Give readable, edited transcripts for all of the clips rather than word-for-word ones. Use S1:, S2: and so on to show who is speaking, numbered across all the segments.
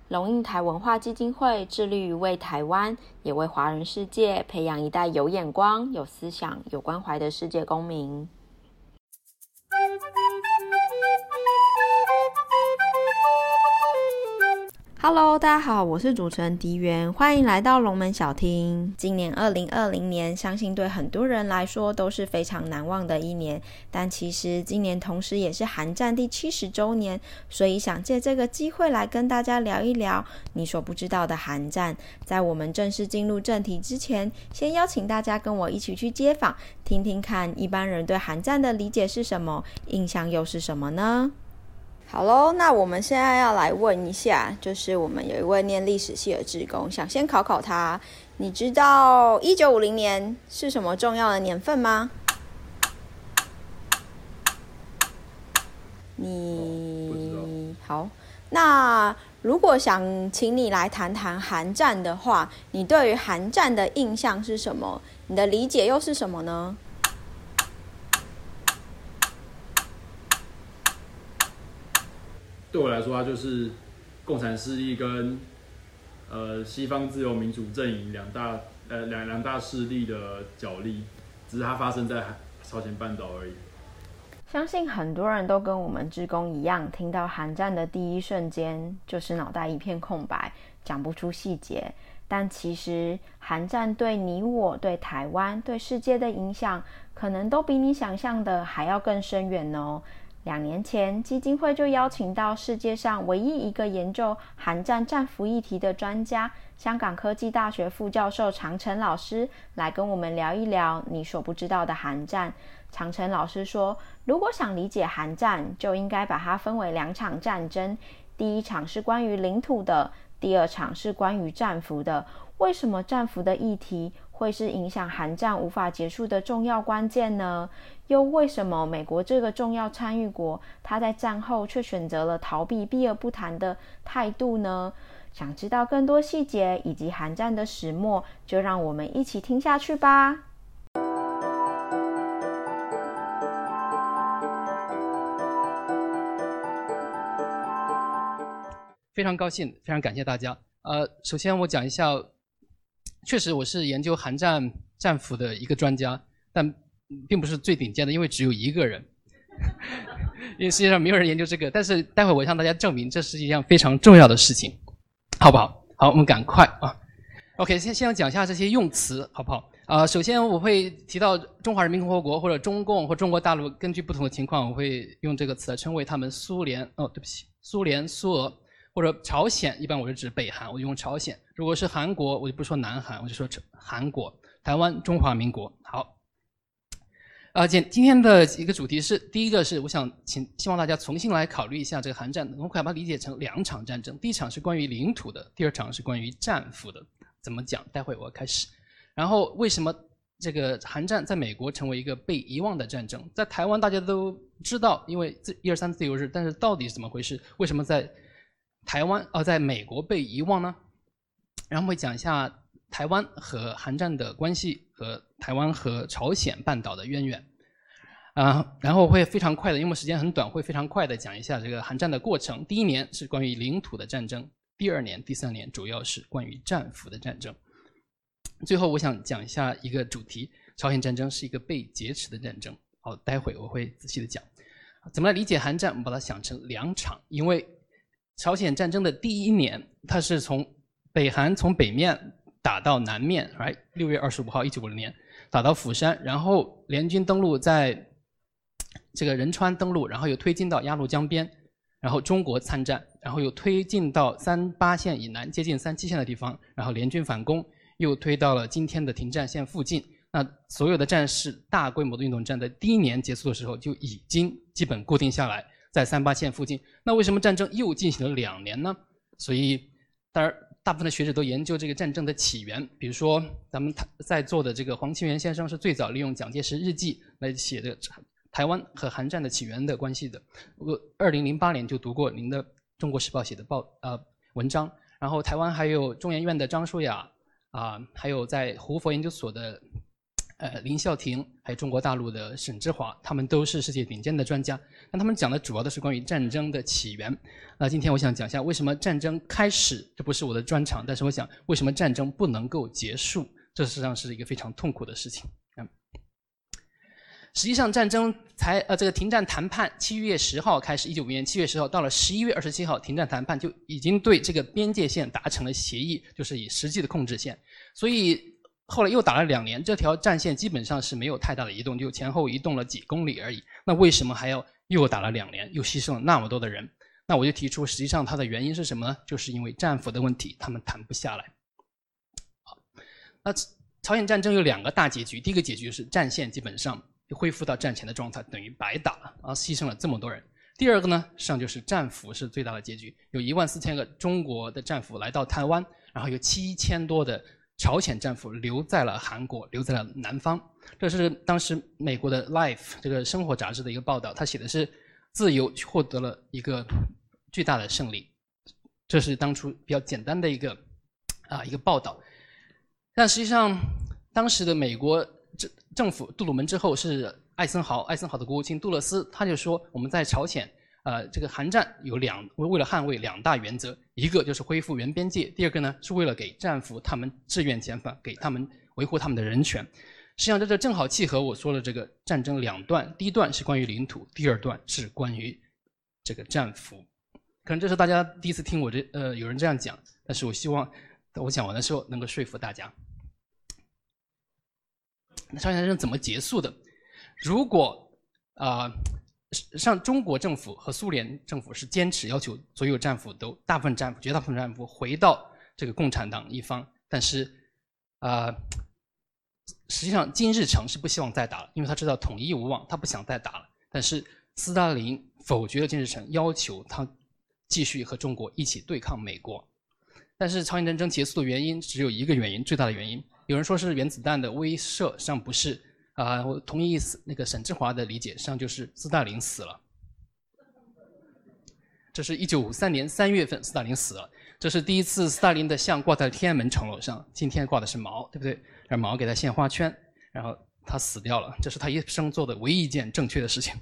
S1: 龙应台文化基金会致力于为台湾，也为华人世界培养一代有眼光、有思想、有关怀的世界公民。Hello， 大家好，我是主持人狄元，欢迎来到龙门小厅。今年2020年，相信对很多人来说都是非常难忘的一年，但其实今年同时也是韩战第70周年，所以想借这个机会来跟大家聊一聊你所不知道的韩战。在我们正式进入正题之前，先邀请大家跟我一起去街访，听听看一般人对韩战的理解是什么，印象又是什么呢？好咯，那我们现在要来问一下，就是我们有一位念历史系的志工，想先考考他，你知道1950年是什么重要的年份吗？你好，那如果想请你来谈谈韩战的话，你对于韩战的印象是什么？你的理解又是什么呢？
S2: 对我来说，它就是共产势力跟西方自由民主阵营两大势力的角力，只是它发生在朝鲜半岛而已。
S1: 相信很多人都跟我们志工一样，听到韩战的第一瞬间就是脑袋一片空白，讲不出细节。但其实韩战对你我、对台湾、对世界的影响，可能都比你想象的还要更深远哦。2年前，基金会就邀请到世界上唯一一个研究韩战战俘议题的专家，香港科技大学副教授长城老师来跟我们聊一聊你所不知道的韩战。长城老师说，如果想理解韩战，就应该把它分为2场战争，第一场是关于领土的，第2场是关于战俘的。为什么战俘的议题会是影响韩战无法结束的重要关键呢？又为什么美国这个重要参与国，他在战后却选择了逃避、避而不谈的态度呢？想知道更多细节以及韩战的始末，就让我们一起听下去吧。
S3: 非常高兴，非常感谢大家。首先我讲一下，确实我是研究韩战战俘的一个专家，但并不是最顶尖的，因为只有一个人，因为世界上没有人研究这个。但是待会我向大家证明，这是一样非常重要的事情，好不好？好，我们赶快啊。OK， 先讲一下这些用词，好不好？首先我会提到中华人民共和国或者中共或中国大陆，根据不同的情况，我会用这个词来称谓他们苏联。对不起，苏联、苏俄。或者朝鲜，一般我是指北韩，我就用朝鲜。如果是韩国，我就不说南韩，我就说韩国。台湾，中华民国。好，今天的一个主题是，第一个是我想希望大家重新来考虑一下这个韩战，我们可以把它理解成2场战争，第一场是关于领土的，第2场是关于战俘的。怎么讲？待会我开始。然后为什么这个韩战在美国成为一个被遗忘的战争？在台湾大家都知道，因为1、2、3自由日，但是到底是怎么回事？为什么在台湾在美国被遗忘呢？然后会讲一下台湾和韩战的关系和台湾和朝鲜半岛的渊源。然后会非常快的，因为时间很短，会非常快的讲一下这个韩战的过程。第1年是关于领土的战争，第2年、第3年主要是关于战俘的战争。最后我想讲一下一个主题，朝鲜战争是一个被劫持的战争。好，待会我会仔细的讲。怎么来理解韩战？我们把它想成2场，因为朝鲜战争的第1年，它是从北韩从北面打到南面 ，6月25号1950年打到釜山，然后联军登陆在这个仁川登陆，然后又推进到鸭绿江边，然后中国参战，然后又推进到38线以南接近37线的地方，然后联军反攻，又推到了今天的停战线附近。那所有的战事大规模的运动战在第1年结束的时候就已经基本固定下来，在38线附近。那为什么战争又进行了2年呢？所以当然大部分的学者都研究这个战争的起源，比如说咱们在座的这个黄清源先生是最早利用蒋介石日记来写的台湾和韩战的起源的关系的。我2008年就读过您的《中国时报》写的文章，然后台湾还有中研院的张舒雅还有在胡佛研究所的林孝廷，还有中国大陆的沈之华，他们都是世界顶尖的专家。但他们讲的主要的是关于战争的起源。那今天我想讲一下为什么战争开始，这不是我的专长，但是我想为什么战争不能够结束，这实际上是一个非常痛苦的事情。实际上战争这个停战谈判7月10号开始，1955年7月10号到了11月27号，停战谈判就已经对这个边界线达成了协议，就是以实际的控制线。所以后来又打了2年，这条战线基本上是没有太大的移动，就前后移动了几公里而已。那为什么还要又打了2年，又牺牲了那么多的人？那我就提出，实际上它的原因是什么呢？就是因为战俘的问题，他们谈不下来。好，那朝鲜战争有2个大结局，第一个结局是战线基本上恢复到战前的状态，等于白打了，然后牺牲了这么多人。第二个呢，实际上就是战俘是最大的结局，有14000个中国的战俘来到台湾，然后有7000多的朝鲜战俘留在了韩国，留在了南方。这是当时美国的 Life 这个生活杂志的一个报道，他写的是自由获得了一个巨大的胜利，这是当初比较简单的一个报道。但实际上当时的美国政府杜鲁门之后是艾森豪的国务卿杜勒斯，他就说我们在朝鲜这个韩战有为了捍卫2大原则，一个就是恢复原边界，第二个呢是为了给战俘他们自愿遣返，给他们维护他们的人权。实际上这正好契合我说的这个战争2段，第一段是关于领土，第二段是关于这个战俘。可能这是大家第一次听我有人这样讲，但是我希望我讲完的时候能够说服大家。那朝鲜战争怎么结束的？如果像中国政府和苏联政府是坚持要求所有战俘绝大部分战俘回到这个共产党一方，但是实际上金日成是不希望再打了，因为他知道统一无望，他不想再打了。但是斯大林否决了金日成，要求他继续和中国一起对抗美国。但是朝鲜战争结束的原因只有一个原因，最大的原因，有人说是原子弹的威慑，实际上不是。我同意那个沈之华的理解，实际上就是斯大林死了。这是1953年3月份，斯大林死了。这是第一次斯大林的像挂在天安门城楼上，今天挂的是毛，对不对？让毛给他献花圈，然后他死掉了。这是他一生做的唯一一件正确的事情。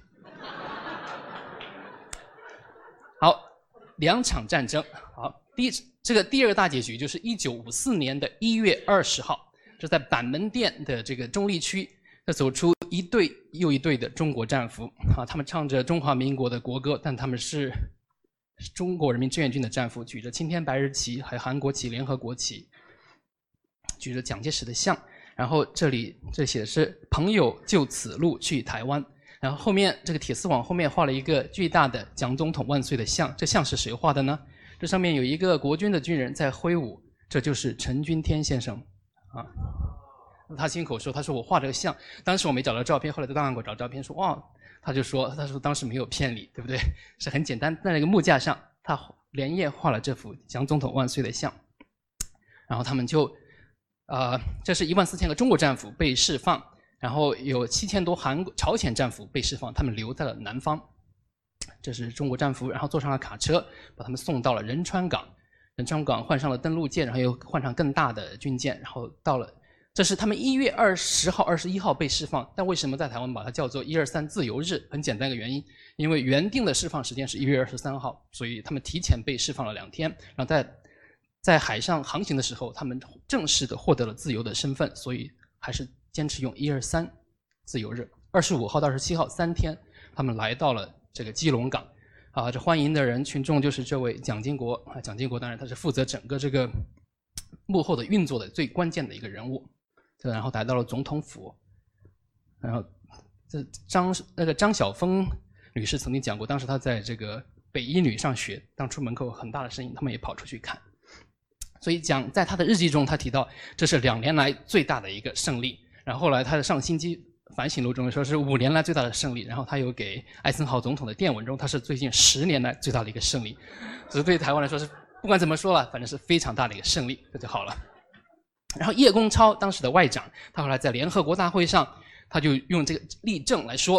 S3: 好，2场战争。好，这个第二个大结局就是1954年的1月20号，这在板门店的这个中立区。走出一队又一队的中国战俘他们唱着中华民国的国歌，但他们是中国人民志愿军的战俘，举着青天白日旗，还有韩国旗、联合国旗，举着蒋介石的像。然后这写的是朋友就此路去台湾。然后后面这个铁丝网后面画了一个巨大的蒋总统万岁的像，这像是谁画的呢？这上面有一个国军的军人在挥舞，这就是陈君天先生他亲口说，他说我画这个像，当时我没找到照片，后来在档案馆找照片说，哇，他说当时没有骗你，对不对？是很简单，在那个木架上，他连夜画了这幅蒋总统万岁的像。然后他们就这是14000个中国战俘被释放，然后有7000多朝鲜战俘被释放，他们留在了南方。这是中国战俘，然后坐上了卡车，把他们送到了仁川港。仁川港换上了登陆舰，然后又换上更大的军舰，然后到了。这是他们1月20号、21号被释放，但为什么在台湾把它叫做123自由日？很简单一个原因，因为原定的释放时间是1月23号，所以他们提前被释放了2天。然后在海上航行的时候，他们正式的获得了自由的身份，所以还是坚持用123自由日。25号到27号3天，他们来到了这个基隆港。这欢迎的群众就是这位蒋经国蒋经国当然他是负责整个这个幕后的运作的最关键的一个人物。然后来到了总统府，然后张晓峰女士曾经讲过，当时她在这个北一女上学，当出门口很大的声音，他们也跑出去看。所以在他的日记中，他提到这是2年来最大的一个胜利。然后后来他的上星期反省录中说是5年来最大的胜利。然后他又给艾森豪总统的电文中，他是最近10年来最大的一个胜利。所以对台湾来说是不管怎么说了，反正是非常大的一个胜利，这就好了。然后叶公超当时的外长，他后来在联合国大会上，他就用这个例证来说，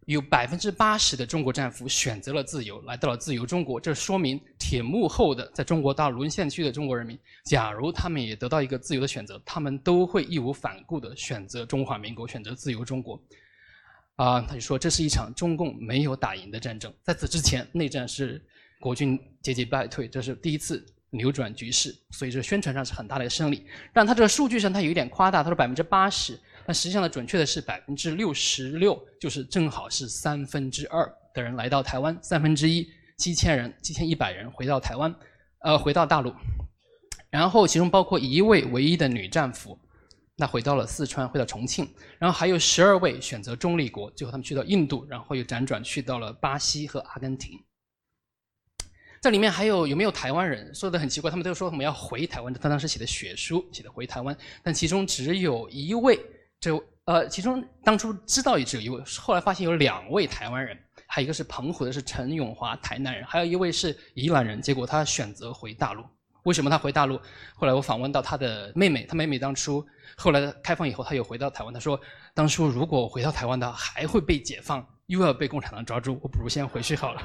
S3: 有80%的中国战俘选择了自由，来到了自由中国。这说明铁幕后的在中国大陆沦陷区的中国人民，假如他们也得到一个自由的选择，他们都会义无反顾地选择中华民国，选择自由中国。他就说这是一场中共没有打赢的战争。在此之前，内战是国军节节败退，这是第一次扭转局势，所以这宣传上是很大的一个胜利。但他这个数据上他有一点夸大，他说80%。但实际上呢，准确的是66%，就是正好是2/3的人来到台湾，1/7000，7100人回到台湾，回到大陆，然后其中包括1位唯一的女战俘，那回到了四川，回到重庆，然后还有12位选择中立国，最后他们去到印度，然后又辗转去到了巴西和阿根廷。这里面还有没有台湾人？说的很奇怪，他们都说我们要回台湾，他当时写的血书写的回台湾，但其中只有1位。其中当初知道也只有1位，后来发现有2位台湾人，还有一个是澎湖的，是陈永华，台南人，还有1位是宜兰人。结果他选择回大陆。为什么他回大陆？后来我访问到他的妹妹，他妹妹当初后来开放以后，他又回到台湾。他说，当初如果我回到台湾的话，还会被解放，又要被共产党抓住，我不如先回去好了。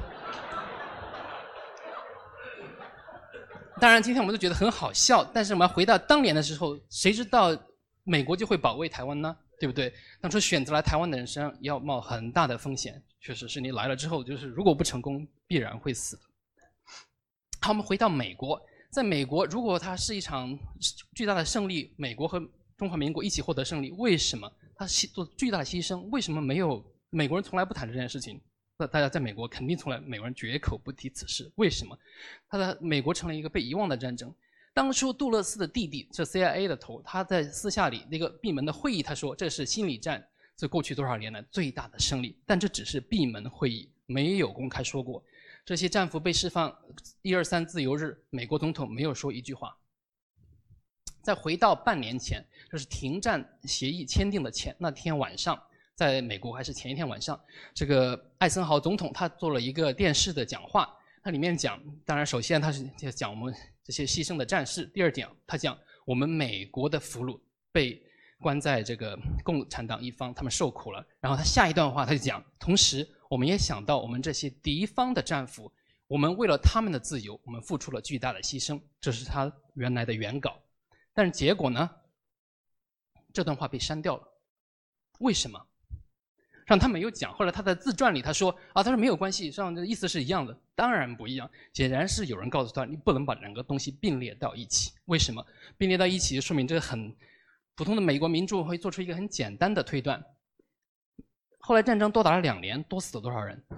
S3: 当然，今天我们都觉得很好笑，但是我们要回到当年的时候，谁知道美国就会保卫台湾呢？对不对？当初选择来台湾的人身上要冒很大的风险，确实是你来了之后，就是如果不成功，必然会死的。好，我们回到美国，在美国，如果它是一场巨大的胜利，美国和中华民国一起获得胜利，为什么它做巨大的牺牲？为什么没有？美国人从来不谈这件事情。那大家在美国肯定从来美国人绝口不提此事，为什么？美国成了一个被遗忘的战争。当初杜勒斯的弟弟，这 CIA 的头，他在私下里那个闭门的会议，他说这是心理战，这过去多少年来最大的胜利。但这只是闭门会议，没有公开说过。这些战俘被释放1、2、3自由日，美国总统没有说一句话。再回到半年前，就是停战协议签订的那天晚上，在美国还是前一天晚上，这个艾森豪总统他做了一个电视的讲话，他里面讲，当然首先他是讲我们这些牺牲的战士，第二点他讲我们美国的俘虏被关在这个共产党一方，他们受苦了。然后他下一段话他就讲，同时我们也想到我们这些敌方的战俘，我们为了他们的自由，我们付出了巨大的牺牲。这是他原来的原稿，但是结果呢，这段话被删掉了。为什么？让他没有讲。后来他的自传里他说他说没有关系，上的意思是一样的。当然不一样，显然是有人告诉他，你不能把两个东西并列到一起。为什么？并列到一起，说明这个很普通的美国民众会做出一个很简单的推断。后来战争多打了2年，多死了多少人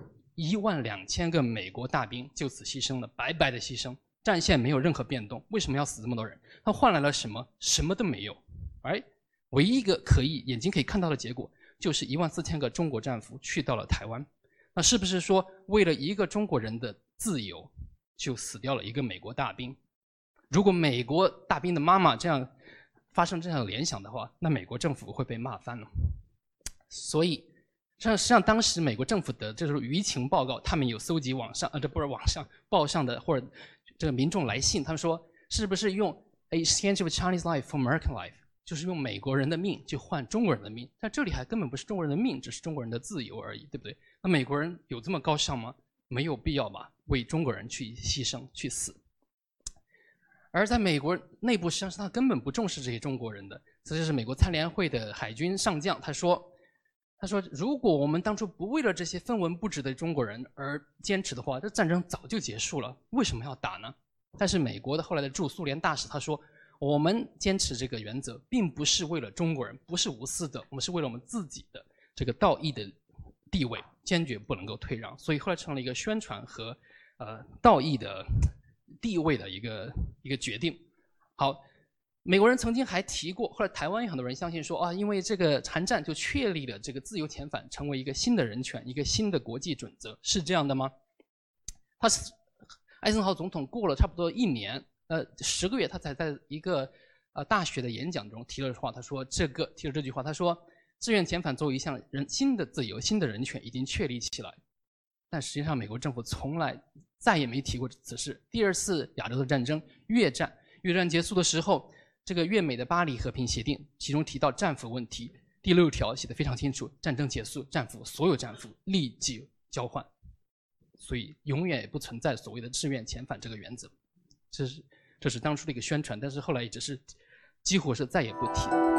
S3: ？12000个美国大兵就此牺牲了，白白的牺牲，战线没有任何变动。为什么要死这么多人？他换来了什么？什么都没有。唯一一个眼睛可以看到的结果，就是14000个中国战俘去到了台湾。那是不是说为了一个中国人的自由，就死掉了一个美国大兵？如果美国大兵的妈妈这样发生这样的联想的话，那美国政府会被骂翻了。所以实际上当时美国政府的这种舆情报告，他们有搜集网上这不是网上报上的或者这个民众来信，他们说是不是用 exchange of Chinese life for American life， 就是用美国人的命去换中国人的命。但这里还根本不是中国人的命，只是中国人的自由而已，对不对？那美国人有这么高尚吗？没有必要吧，为中国人去牺牲去死。而在美国内部，实际上是他根本不重视这些中国人的。这就是美国参联会的海军上将他说如果我们当初不为了这些分文不值的中国人而坚持的话，这战争早就结束了，为什么要打呢？但是美国的后来的驻苏联大使他说，我们坚持这个原则并不是为了中国人，不是无私的，我们是为了我们自己的这个道义的地位，坚决不能够退让。所以后来成了一个宣传和道义的地位的一个决定。好，美国人曾经还提过，后来台湾有很多人相信说因为这个韩战就确立了这个自由遣返成为一个新的人权，一个新的国际准则，是这样的吗？艾森豪总统过了差不多1年10个月，他才在一个大学的演讲中提了话，他说提了这句话，他说自愿遣返作为一项新的自由、新的人权已经确立起来。但实际上美国政府从来再也没提过此事。第2次亚洲的战争，越战结束的时候，这个越美的巴黎和平协定其中提到战俘问题， 第6条写的非常清楚，战争结束，所有战俘立即交换，所以永远也不存在所谓的志愿遣返这个原则。这是当初的一个宣传，但是后来一直是几乎是再也不提了。